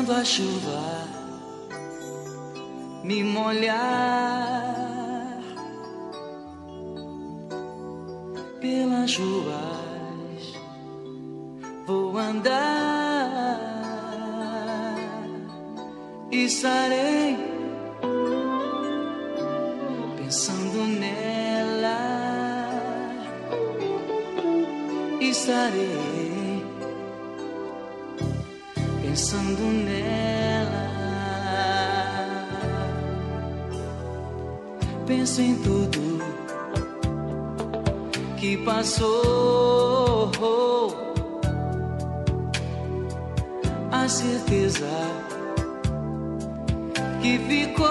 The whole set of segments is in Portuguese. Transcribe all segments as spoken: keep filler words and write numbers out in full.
quando a chuva me molhar pelas ruas, vou andar e estarei pensando nela, estarei pensando nela. Penso em tudo que passou, a certeza que ficou.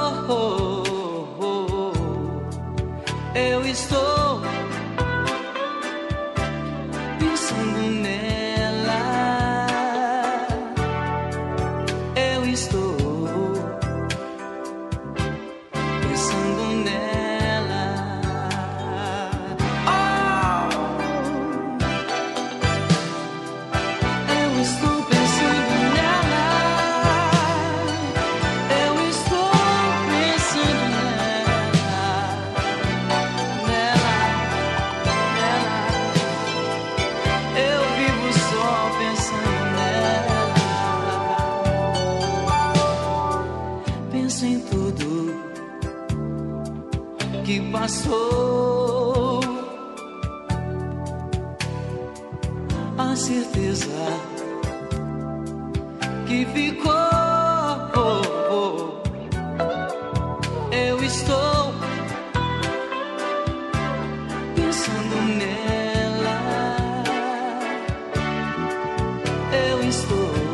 Eu estou pensando nela, eu estou pensando nela. Oh! Eu estou pensando nela, eu estou pensando nela, nela, nela. Eu vivo só pensando nela. Penso em tudo que passou, a certeza que ficou. Eu estou pensando nela, eu estou